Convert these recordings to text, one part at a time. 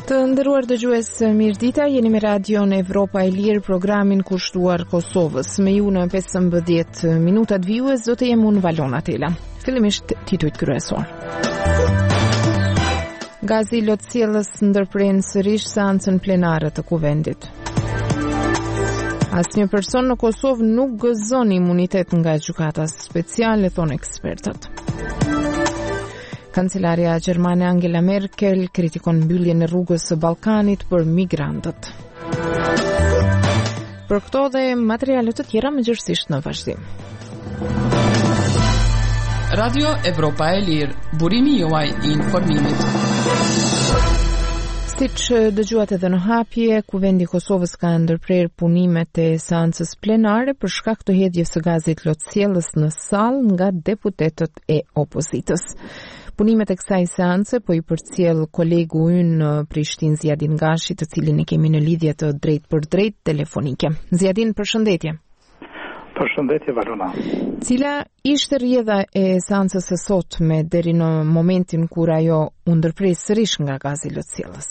Të nderuar dëgjues, mirëdita, jeni me Radion Evropa e Lirë, programin kushtuar Kosovës. Me ju në 15 minutat vijues do të jem unë Valona Tela. Fillimisht titujt kryesor. Gazi Lotësielës ndërpren sërish seancën plenare të Kuvendit. Asnjë person në Kosovë nuk gëzon imunitet nga gjykata speciale, thonë ekspertët. Kancelaria Gjermane Angela Merkel kritikon mbylljen e rrugës së Ballkanit për migrantët. Për këto dhe materiale të tjera mëngjesisht në vazhdim. Radio Evropa e Lirë, burimi juaj i informimit. Siç dëgjuat edhe në hapje, Kuvendi i Kosovës ka ndërprer punimet e seancës plenare për shkak të hedhjes së gazit Lotësielës në sallë nga deputetët e opozitës. Punimet e kësaj seance po i përcjell kolegu ynë në Prishtinë Zjadin Gashi, të cilin e kemi në lidhje të drejtë për drejtë telefonike. Zjadin, përshëndetje. Përshëndetje, Valona. Cila ishte rrjedha e seancës së sotme deri në momentin kur ajo u ndërprej sërish nga gazi Lotësielës?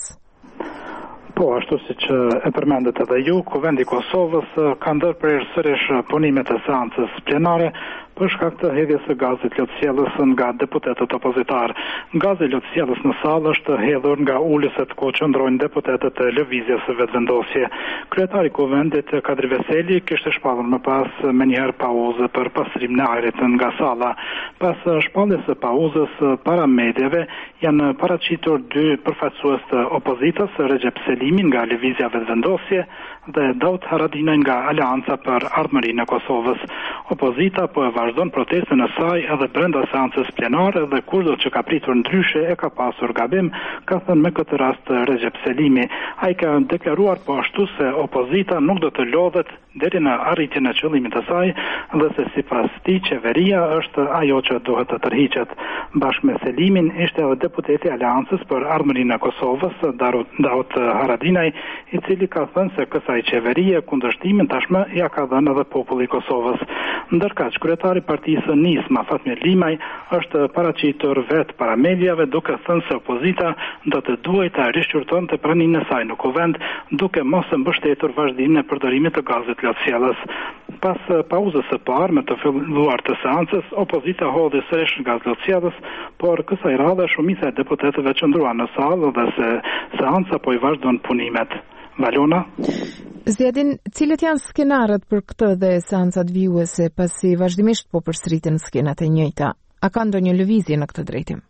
Po, ashtu siç e përmendet edhe ju, Kuvendi i Kosovës ka ndërprer sërish punimet e seancës plenare për shkak të hedhjes së gazit Lotësielës nga deputetët opozitar. Gazi Lotësielës në sallë është hedhur nga ulëset ku qëndrojnë deputetët e lëvizjes së vetëvendosje. Kryetari i Kuvendit, Kadri Veseli, kishte shpallur më pas me njëherë pauzë për pastrimin e ajrit nga salla. Pas shpalljes së pauzës para mediave janë paraqitur dy përfaqësues të opozitës, Recep Selimi nga lëvizja vetëvendosje dhe Daud Haradinaj nga Aleanca për Ardhmërinë e Kosovës. Opozita po e vazhdon protestën e saj edhe brenda seancës plenare dhe kurdo që ka pritur ndryshe e ka pasur gabim, ka thënë me këtë rast Recep Selimi. Ai ka deklaruar po ashtu se opozita nuk do të lodhet deri në arritjen e qëllimit të saj dhe se sipas tij qeveria është ajo që duhet të tërhiqet. Bashkë me Selimin ishte edhe deputeti i Aleancës për Ardhmërinë e Kosovës, Daud Haradinaj, i cili ka thënë se kësaj qeverie kundërshtimin tashmë ja ka dhënë edhe populli i Kosovës. Ndërkaq kryetari i partisë Nisma, Fatmir Limaj, është paraqitur vetë para mediave duke thënë se opozita do të duhet të rishqyrtonte praninë e saj në Kuvend, duke mos e mbështetur vazhdimin e përdorimit të gazit Lotësielës. Pas pauzës së parë me të filluar të seancës, opozita hodhi sërish gaz Lotësielës, por kësaj radhe shumica e deputetëve qëndruan në sallë dhe se seanca po i vazhdon punimet. Valona? Zjadin, cilët janë skenarët për këtë dhe seancat vijuese pasi vazhdimisht po përsëriten skenat e njëjta? A ka ndonjë lëvizje në këtë drejtim?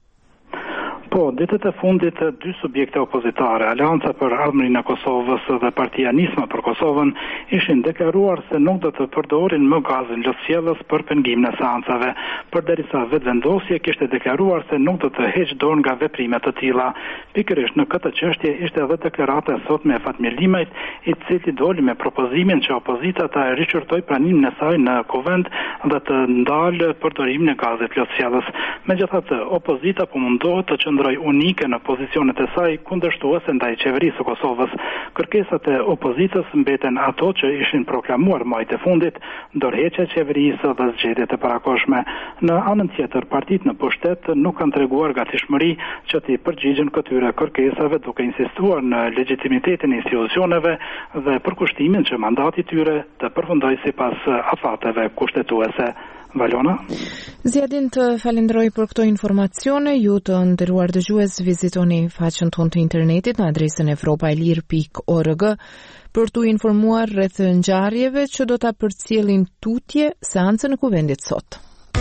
Po, ditët e fundit dy subjekte opozitare, Aleanca për Ardhmërinë e Kosovës dhe Partia Nisma për Kosovën, ishin deklaruar se nuk do të përdorin më gazin Lotësielës për pengimin e seancave, përderisa vetëvendosje kishte deklaruar se nuk do të heqë dorë nga veprime të tilla. Pikërisht në këtë çështje ishte edhe deklarata e sotme e Fatmir Limajt, i cili doli me propozimin që opozita ta rishqyrtojë pranimin e saj në Kuvend dhe të ndalë përdorimin e gazit Lotësielës. Megjithatë, opozita po mundohet të qëndrojë unike në pozicionet e saj kundërshtuese ndaj qeverisë së Kosovës. Kërkesat e opozitës mbeten ato që ishin proklamuar muajt e fundit, ndërheqja e qeverisë dhe zgjedhjet e parakohshme. Në anën tjetër, partitë në pushtet nuk kanë treguar gatishmëri që të përgjigjen këtyre kërkesave, duke insistuar në legjitimitetin e institucioneve dhe përkushtimin që mandati i tyre të përfundojë sipas afateve kushtetuese. Valona? Zjadin, të falenderoj për këto informacione. Ju të nderuar dëgjues, vizitoni faqen tonë të internetit në adresën evropaelir.org për t'u informuar rreth ngjarjeve që do ta përcjellin tutje seancën e Kuvendit sot.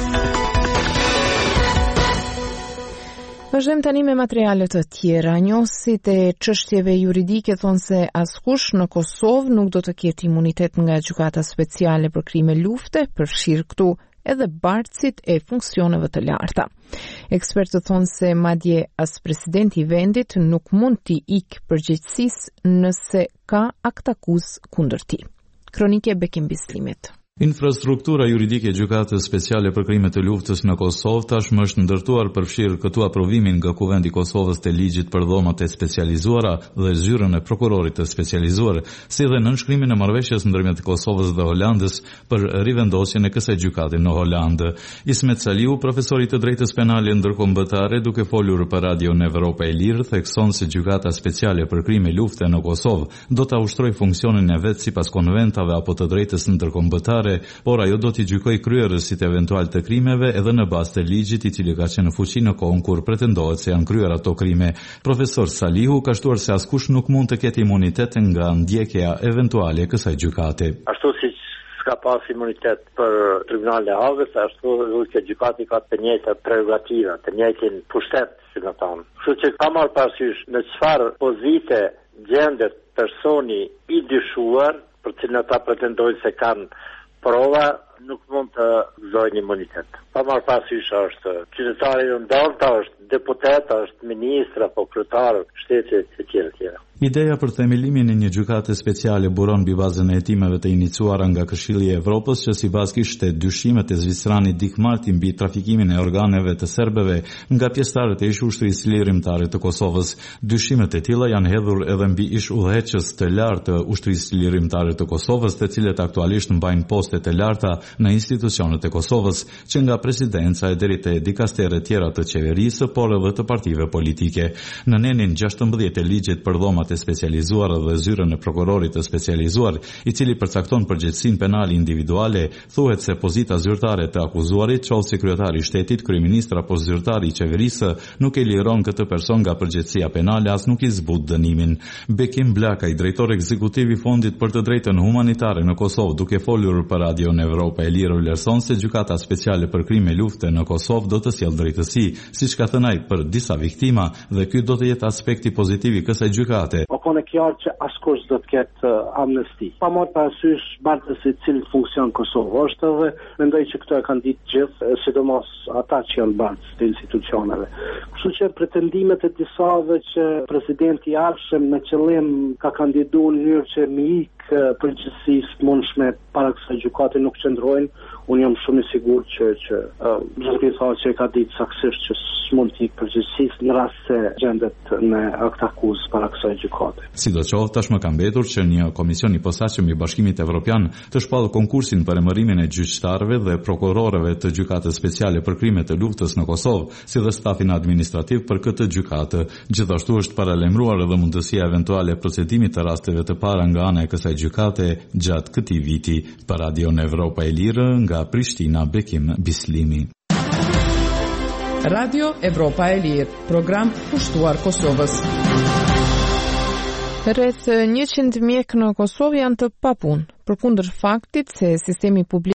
Vazhdojmë tani me materiale të tjera. Njohësit e çështjeve juridike thonë se askush në Kosovë nuk do të ketë imunitet nga gjykata speciale për krime lufte, përfshirë këtu edhe bartësit e funksioneve të larta. Ekspertët thonë se madje as presidenti i vendit nuk mund t'i ikë përgjegjësisë nëse ka aktakuz kundër tij. Kronike Bekim Bislimit. Infrastruktura juridike e Gjykatës Speciale për Krimet e Luftës në Kosovë tashmë është ndërtuar për fshirë këtu aprovimin nga Kuvendi i Kosovës të ligjit për dhomat e specializuara dhe zyrën e prokurorit të specializuar, si dhe nënshkrimin e marrëveshjes ndërmjet Kosovës dhe Holandës për rivendosjen e kësaj gjykate në Holandë. Ismet Saliu, profesor i të drejtës penale ndërkombëtare, duke folur për Radio në Evropa e Lirë, thekson se Gjykata Speciale për Krime Lufte në Kosovë do ta ushtrojë funksionin e vet sipas konventave apo të drejtës ndërkombëtare, por ajo do t'i gjykoj kryerësit eventual të krimeve edhe në bazë të ligjit i cili ka qenë në fuqi në kohën kur pretendohet se janë kryer ato krime. Profesor Salihu ka shtuar se askush nuk mund të ketë imunitet nga ndjekja eventuale e kësaj gjykate. Ashtu si s'ka pas imunitet për Tribunalin e Hagës, ashtu që gjykati ka të njëjta prerogativa, të njëjtin pushtet, si më thonë. Kështu që ka marrë parasysh në çfarë pozite gjendet personi i dyshuar, për cilën ata pretendojnë se kanë prova, nuk mund të gëzojnë imunitet. Pa marrë parasysh është qytetari i ndarta, është deputet, është ministra, apo kryetar shtetit e tjera. Ideja për themelimin e një gjykate speciale buron mbi bazën e hetimeve të iniciuara nga Këshilli i Evropës, që sipas kishte dyshimet e zviceranit Dick Marty mbi trafikimin e organeve të serbëve nga pjesëtarët e ish ushtrisë lirimtare të Kosovës. Dyshimet e tilla janë hedhur edhe mbi ish udhëheqës të lartë të ushtrisë lirimtare të Kosovës, të cilët aktualisht mbajnë poste të larta në institucionet e Kosovës, që nga presidenca e deri te dikasteret tjera të qeverisë, por edhe të partive politike. Në nenin 16 e ligjit për dhomat e specializuar dhe zyrën e prokurorit të specializuar, i cili përcakton përgjegjësinë penale individuale, thuhet se pozita zyrtare të akuzuarit, qoftë si kryetari i shtetit, kryeministri apo zyrtari i qeverisë, nuk e liron këtë person nga përgjegjësia penale, as nuk i zbut dënimin. Bekim Blakaj, drejtor ekzekutiv i Fondit për të drejtën humanitare në Kosovë, duke folur për Radio në Evropa e Lirë, vlerëson se Gjykata Speciale për Krime Lufte në Kosovë do të sjellë drejtësi, siç ka thënë ai, për disa viktima, dhe ky do të jetë aspekti pozitiv i kësaj gjykate. O kone qartë që askush do të ketë amnesti. Pa marrë parasysh bartësit cilë funksion Kosovë është, dhe mendoj që këto e kanë ditë gjithë, sidomos ata që janë bartës të institucioneve. Kështu që pretendimet e disave që presidenti Arshëm në qëllim ka kandidu në njërë që mi ikë përgjithësisë mundshme para kësaj gjykate nuk qëndrojnë. Unë jam shumë i sigurt që zotëri thotë që ka ditë saktësisht që s'mund të ikë përgjithësisë në rast se gjendet në akt akuzë para kësaj gjykate. Sidoqoftë, tashmë ka mbetur që një komision i posaçëm i Bashkimit Evropian të shpallë konkursin për emërimin e gjyqtarëve dhe prokurorëve të Gjykatës Speciale për Krimet e Luftës në Kosovë, si dhe stafin administrativ për këtë gjykatë. Gjithashtu është paralajmëruar edhe mundësia eventuale procedimit të rasteve të para nga ana e kësaj gjykate gjatë këtij viti. Për Radio në Evropa e Lirë, nga Prishtina, Bekim Bislimi. Radio Evropa e Lirë, program pushtuar Kosovës. Rreth 100 mjek në Kosovë janë të papunë, përkundër faktit se sistemi publik